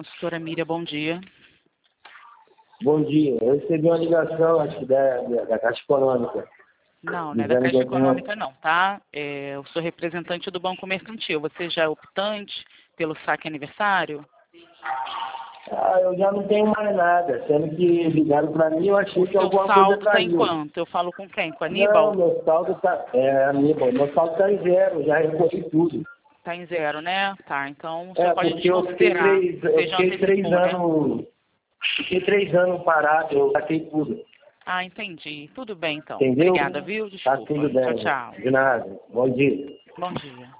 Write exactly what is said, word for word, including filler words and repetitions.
Consultora Miriam, bom dia. Bom dia. Eu recebi uma ligação, acho que da, da, da Caixa Econômica. Não, não é da Caixa Econômica não, tá? É, eu sou representante do Banco Mercantil. Você já é optante pelo saque aniversário? Ah, eu já não tenho mais nada, sendo que ligaram para mim, eu achei O que seu alguma coisa saldo está em caiu. quanto? Eu falo com quem? Com a Aníbal? Não, meu saldo tá, é, Aníbal, meu saldo está em zero, já recolhi tudo. Está em zero, né? Tá, então o senhor É, pode porque eu fiquei desconsiderar. três, Você eu já fiquei três antecipou, né? anos, fiquei três anos parado, eu saquei tudo. Ah, entendi. Tudo bem, então. Entendeu? Obrigada, viu? Tá Desculpa. tudo Tchau, bem. tchau. De nada. Bom dia. Bom dia.